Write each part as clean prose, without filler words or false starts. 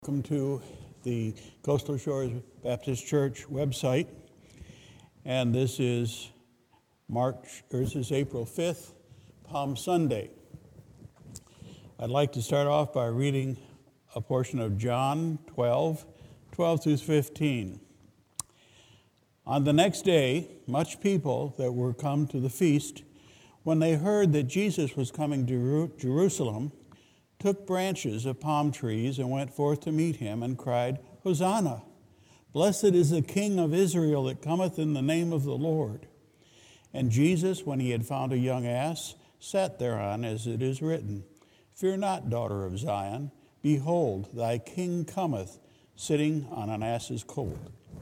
Welcome to the Coastal Shores Baptist Church website, and this is April 5th, Palm Sunday. I'd like to start off by reading a portion of John 12 through 15. On the next day, much people that were come to the feast, when they heard that Jesus was coming to Jerusalem, took branches of palm trees and went forth to meet him and cried, Hosanna! Blessed is the King of Israel that cometh in the name of the Lord. And Jesus, when he had found a young ass, sat thereon, as it is written, Fear not, daughter of Zion. Behold, thy King cometh, sitting on an ass's colt.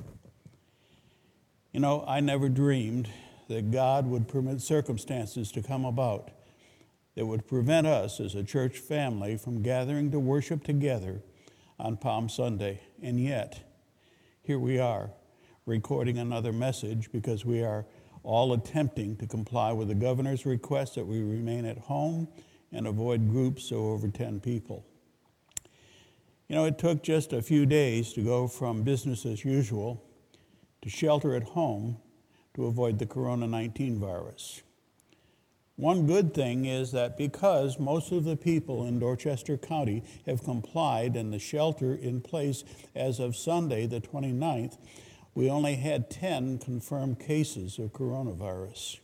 You know, I never dreamed that God would permit circumstances to come about that would prevent us as a church family from gathering to worship together on Palm Sunday. And yet, here we are, recording another message because we are all attempting to comply with the governor's request that we remain at home and avoid groups of over 10 people. You know, it took just a few days to go from business as usual to shelter at home to avoid the Corona-19 virus. One good thing is that because most of the people in Dorchester County have complied and the shelter in place as of Sunday, the 29th, we only had 10 confirmed cases of coronavirus.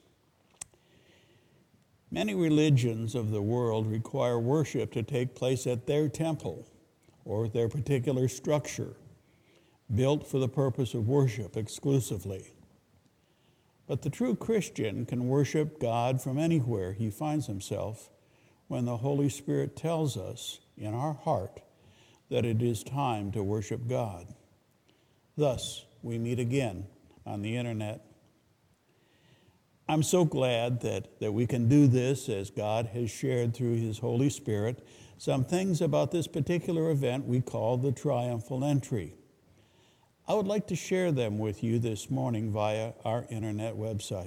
Many religions of the world require worship to take place at their temple or their particular structure, built for the purpose of worship exclusively. But the true Christian can worship God from anywhere he finds himself when the Holy Spirit tells us in our heart that it is time to worship God. Thus, we meet again on the internet. I'm so glad that we can do this as God has shared through his Holy Spirit some things about this particular event we call the Triumphal Entry. I would like to share them with you this morning via our internet website.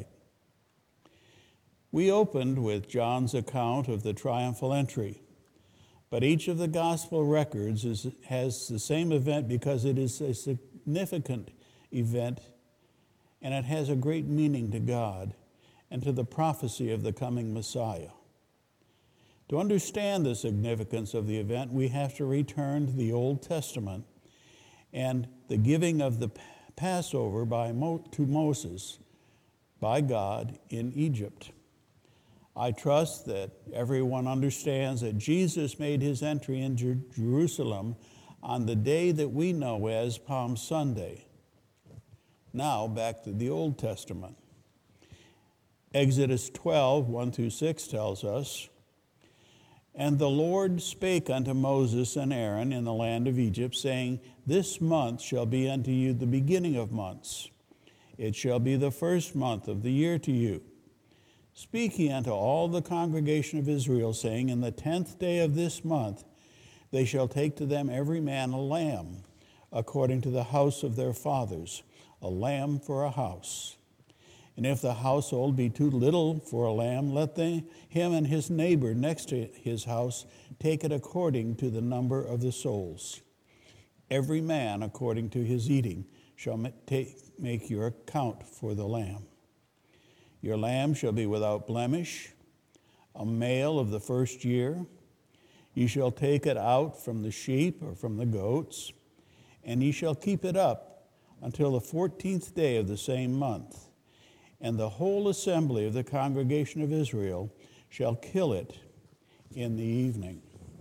We opened with John's account of the Triumphal Entry, but each of the gospel records has the same event because it is a significant event and it has a great meaning to God and to the prophecy of the coming Messiah. To understand the significance of the event, we have to return to the Old Testament and the giving of the Passover to Moses by God in Egypt. I trust that everyone understands that Jesus made his entry into Jerusalem on the day that we know as Palm Sunday. Now back to the Old Testament. Exodus 12, 1 through 6 tells us, And the Lord spake unto Moses and Aaron in the land of Egypt, saying, This month shall be unto you the beginning of months. It shall be the first month of the year to you. Speak ye unto all the congregation of Israel, saying, In the 10th day of this month they shall take to them every man a lamb, according to the house of their fathers, a lamb for a house. And if the household be too little for a lamb, let him and his neighbor next to his house take it according to the number of the souls. Every man according to his eating shall make your account for the lamb. Your lamb shall be without blemish, a male of the first year. You shall take it out from the sheep or from the goats, and ye shall keep it up until the 14th day of the same month. And the whole assembly of the congregation of Israel shall kill it in the evening.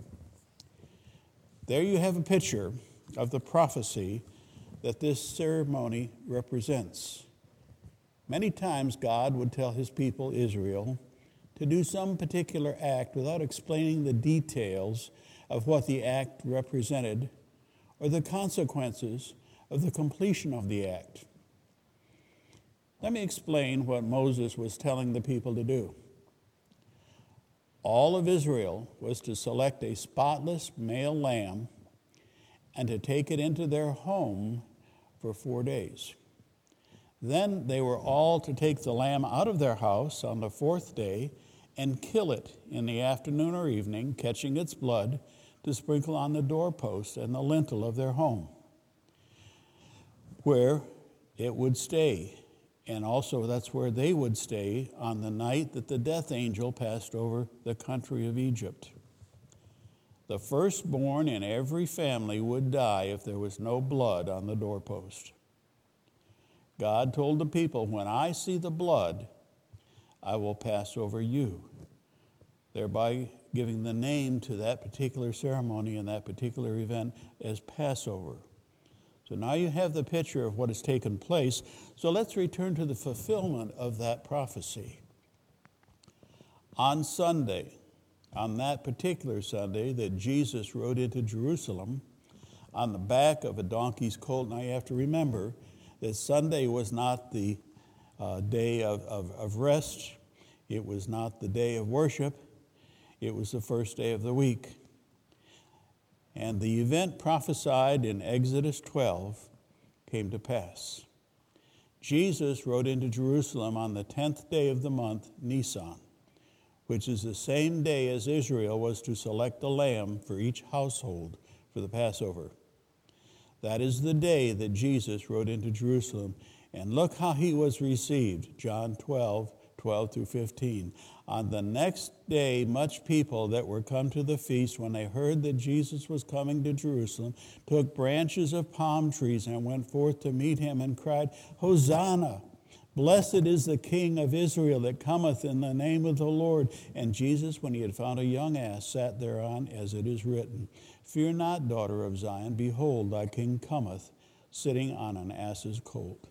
There you have a picture of the prophecy that this ceremony represents. Many times God would tell his people, Israel, to do some particular act without explaining the details of what the act represented or the consequences of the completion of the act. Let me explain what Moses was telling the people to do. All of Israel was to select a spotless male lamb and to take it into their home for 4 days. Then they were all to take the lamb out of their house on the 4th day and kill it in the afternoon or evening, catching its blood to sprinkle on the doorpost and the lintel of their home, where it would stay. And also that's where they would stay on the night that the death angel passed over the country of Egypt. The firstborn in every family would die if there was no blood on the doorpost. God told the people, when I see the blood, I will pass over you, thereby giving the name to that particular ceremony and that particular event as Passover. So now you have the picture of what has taken place. So let's return to the fulfillment of that prophecy. On Sunday, on that particular Sunday that Jesus rode into Jerusalem on the back of a donkey's colt. Now you have to remember that Sunday was not the day of rest. It was not the day of worship. It was the first day of the week. And the event prophesied in Exodus 12 came to pass. Jesus rode into Jerusalem on the 10th day of the month, Nisan, which is the same day as Israel was to select a lamb for each household for the Passover. That is the day that Jesus rode into Jerusalem. And look how he was received, John 12 through 15. On the next day, much people that were come to the feast, when they heard that Jesus was coming to Jerusalem, took branches of palm trees and went forth to meet him and cried, Hosanna! Blessed is the King of Israel that cometh in the name of the Lord. And Jesus, when he had found a young ass, sat thereon, as it is written, Fear not, daughter of Zion, behold, thy King cometh, sitting on an ass's colt.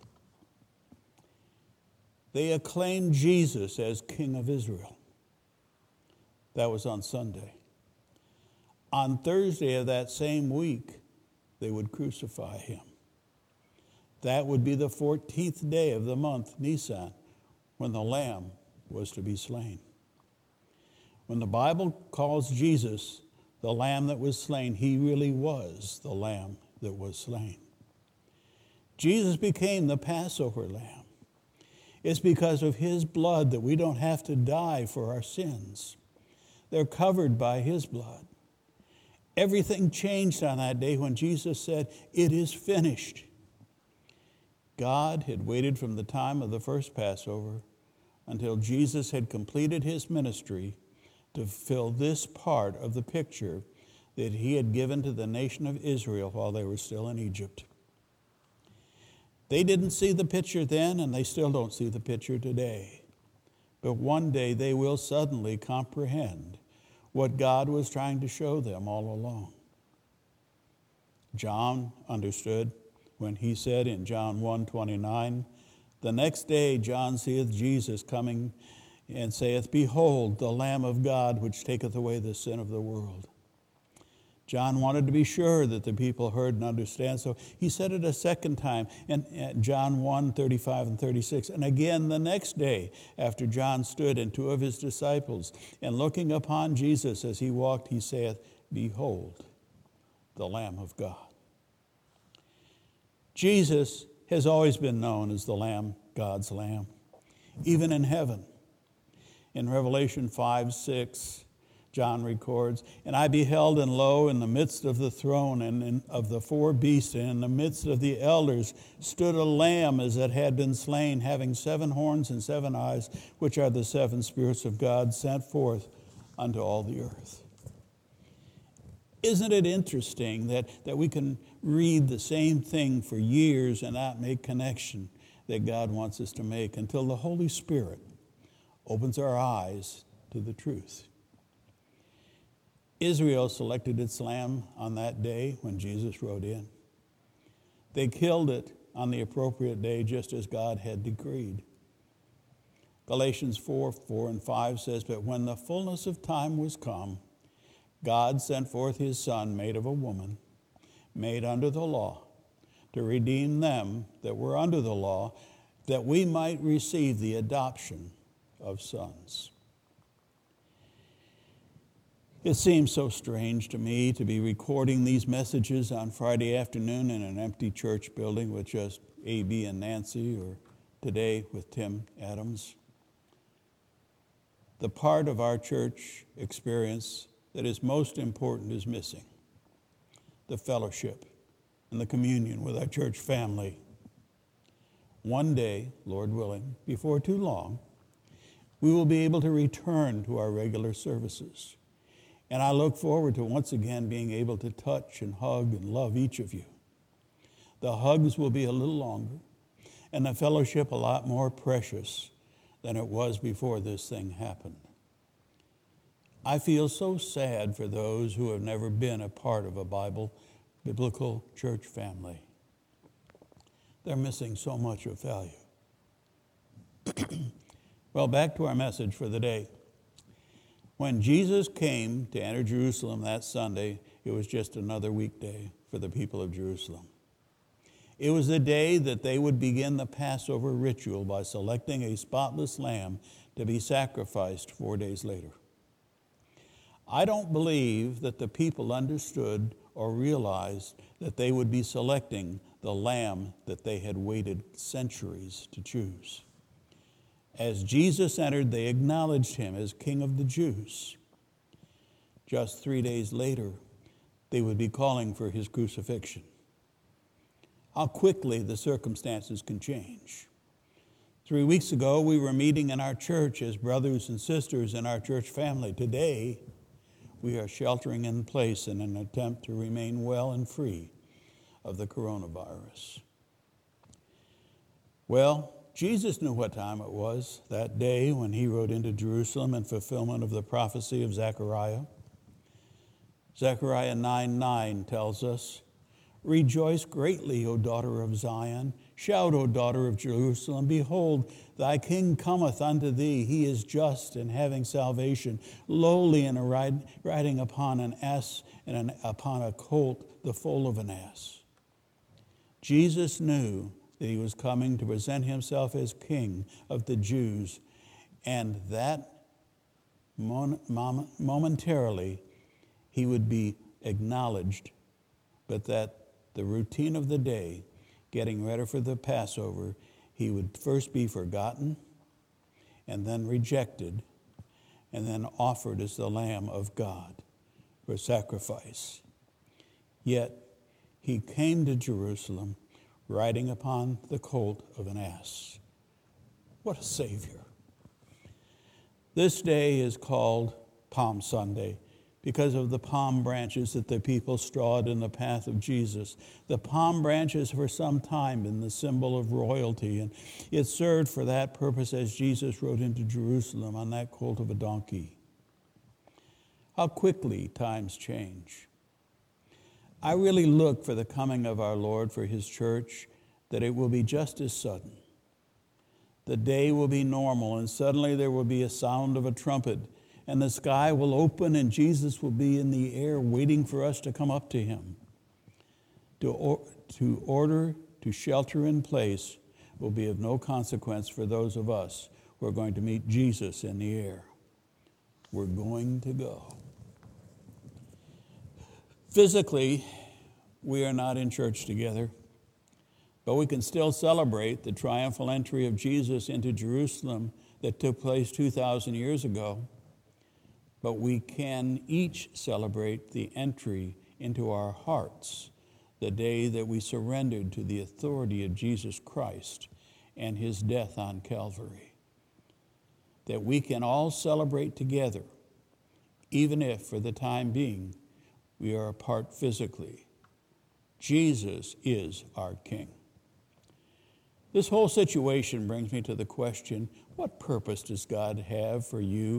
They acclaimed Jesus as King of Israel. That was on Sunday. On Thursday of that same week, they would crucify him. That would be the 14th day of the month, Nisan, when the lamb was to be slain. When the Bible calls Jesus the lamb that was slain, he really was the lamb that was slain. Jesus became the Passover lamb. It's because of his blood that we don't have to die for our sins. They're covered by his blood. Everything changed on that day when Jesus said, It is finished. God had waited from the time of the first Passover until Jesus had completed his ministry to fulfill this part of the picture that he had given to the nation of Israel while they were still in Egypt. They didn't see the picture then, and they still don't see the picture today. But one day they will suddenly comprehend what God was trying to show them all along. John understood when he said in John 1:29, The next day John seeth Jesus coming and saith, Behold, the Lamb of God, which taketh away the sin of the world. John wanted to be sure that the people heard and understand, so he said it a second time in John 1:35 and 36. And again the next day, after John stood and two of his disciples, and looking upon Jesus as he walked, he saith, Behold, the Lamb of God. Jesus has always been known as the Lamb, God's Lamb, even in heaven. In Revelation 5:6, John records, And I beheld, and lo, in the midst of the throne and of the four beasts, and in the midst of the elders, stood a lamb as it had been slain, having 7 horns and 7 eyes, which are the 7 spirits of God sent forth unto all the earth. Isn't it interesting that we can read the same thing for years and not make connection that God wants us to make until the Holy Spirit opens our eyes to the truth? Israel selected its lamb on that day when Jesus rode in. They killed it on the appropriate day just as God had decreed. Galatians 4 and 5 says, But when the fullness of time was come, God sent forth his Son, made of a woman, made under the law, to redeem them that were under the law, that we might receive the adoption of sons. It seems so strange to me to be recording these messages on Friday afternoon in an empty church building with just A.B. and Nancy, or today with Tim Adams. The part of our church experience that is most important is missing. the fellowship and the communion with our church family. One day, Lord willing, before too long, we will be able to return to our regular services. And I look forward to once again being able to touch and hug and love each of you. The hugs will be a little longer, and the fellowship a lot more precious than it was before this thing happened. I feel so sad for those who have never been a part of a biblical church family. They're missing so much of value. Well, back to our message for the day. When Jesus came to enter Jerusalem that Sunday, it was just another weekday for the people of Jerusalem. It was the day that they would begin the Passover ritual by selecting a spotless lamb to be sacrificed 4 days later. I don't believe that the people understood or realized that they would be selecting the lamb that they had waited centuries to choose. As Jesus entered, they acknowledged him as King of the Jews. Just 3 days later, they would be calling for his crucifixion. How quickly the circumstances can change. 3 weeks ago, we were meeting in our church as brothers and sisters in our church family. Today, we are sheltering in place in an attempt to remain well and free of the coronavirus. Well, Jesus knew what time it was that day when he rode into Jerusalem in fulfillment of the prophecy of Zechariah. Zechariah 9:9 tells us, "Rejoice greatly, O daughter of Zion. Shout, O daughter of Jerusalem. Behold, thy king cometh unto thee. He is just and having salvation, lowly and riding upon an ass and upon a colt, the foal of an ass." Jesus knew that he was coming to present himself as King of the Jews, and that momentarily he would be acknowledged, but that the routine of the day, getting ready for the Passover, he would first be forgotten and then rejected and then offered as the Lamb of God for sacrifice. Yet he came to Jerusalem riding upon the colt of an ass. What a Savior. This day is called Palm Sunday because of the palm branches that the people strawed in the path of Jesus. The palm branches for some time been the symbol of royalty, and it served for that purpose as Jesus rode into Jerusalem on that colt of a donkey. How quickly times change. I really look for the coming of our Lord for his church, that it will be just as sudden. The day will be normal, and suddenly there will be a sound of a trumpet, and the sky will open, and Jesus will be in the air waiting for us to come up to him. To order to shelter in place will be of no consequence for those of us who are going to meet Jesus in the air. We're going to go. Physically, we are not in church together, but we can still celebrate the triumphal entry of Jesus into Jerusalem that took place 2,000 years ago. But we can each celebrate the entry into our hearts, the day that we surrendered to the authority of Jesus Christ and his death on Calvary. That we can all celebrate together, even if, for the time being, we are apart physically. Jesus is our King. This whole situation brings me to the question, what purpose does God have for you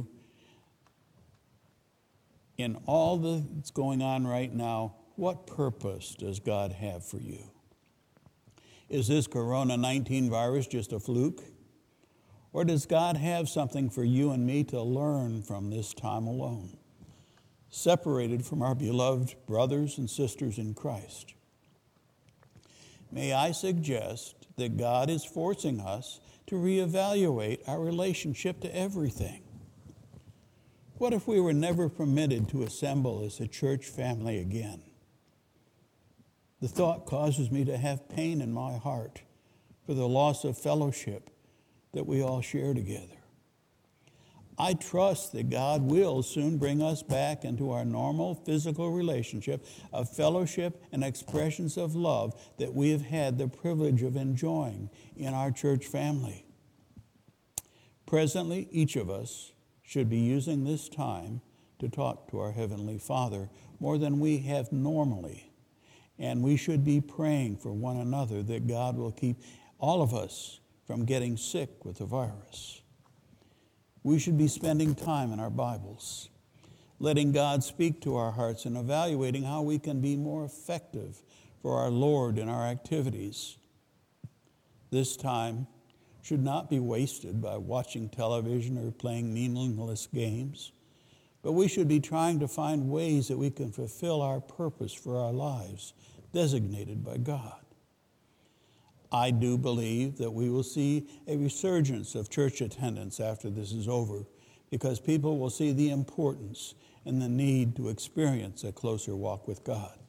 in all that's going on right now? What purpose does God have for you? Is this Corona-19 virus just a fluke? Or does God have something for you and me to learn from this time alone, separated from our beloved brothers and sisters in Christ? May I suggest that God is forcing us to reevaluate our relationship to everything. What if we were never permitted to assemble as a church family again? The thought causes me to have pain in my heart for the loss of fellowship that we all share together. I trust that God will soon bring us back into our normal physical relationship of fellowship and expressions of love that we have had the privilege of enjoying in our church family. Presently, each of us should be using this time to talk to our Heavenly Father more than we have normally. And we should be praying for one another that God will keep all of us from getting sick with the virus. We should be spending time in our Bibles, letting God speak to our hearts and evaluating how we can be more effective for our Lord in our activities. This time should not be wasted by watching television or playing meaningless games, but we should be trying to find ways that we can fulfill our purpose for our lives, designated by God. I do believe that we will see a resurgence of church attendance after this is over, because people will see the importance and the need to experience a closer walk with God.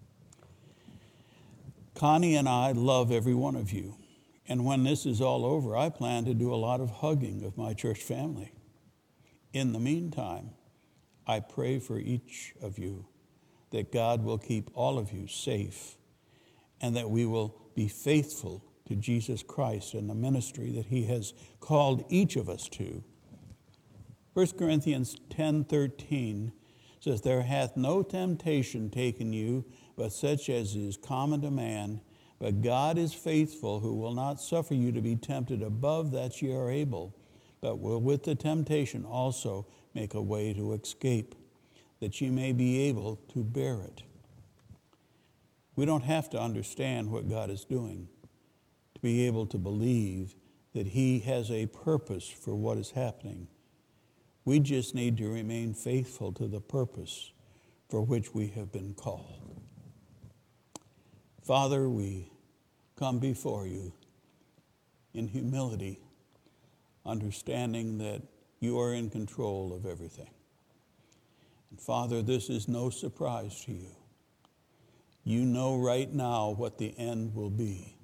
Connie and I love every one of you, and when this is all over, I plan to do a lot of hugging of my church family. In the meantime, I pray for each of you that God will keep all of you safe and that we will be faithful to Jesus Christ and the ministry that he has called each of us to. 1 Corinthians 10:13 says, "There hath no temptation taken you, but such as is common to man. But God is faithful, who will not suffer you to be tempted above that ye are able, but will with the temptation also make a way to escape, that ye may be able to bear it." We don't have to understand what God is doing to be able to believe that he has a purpose for what is happening. We just need to remain faithful to the purpose for which we have been called. Father, we come before you in humility, understanding that you are in control of everything. And Father, this is no surprise to you. You know right now what the end will be.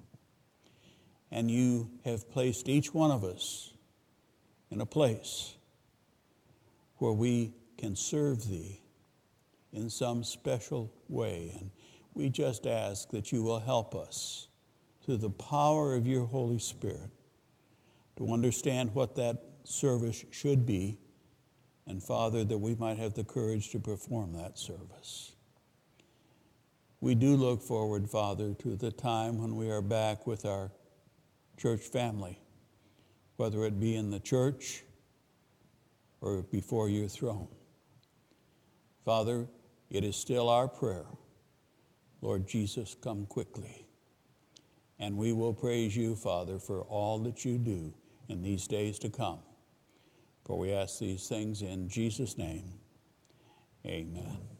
And you have placed each one of us in a place where we can serve thee in some special way. And we just ask that you will help us through the power of your Holy Spirit to understand what that service should be. And Father, that we might have the courage to perform that service. We do look forward, Father, to the time when we are back with our church family, whether it be in the church or before your throne. Father, it is still our prayer, Lord Jesus, come quickly. And we will praise you, Father, for all that you do in these days to come. For we ask these things in Jesus' name. Amen.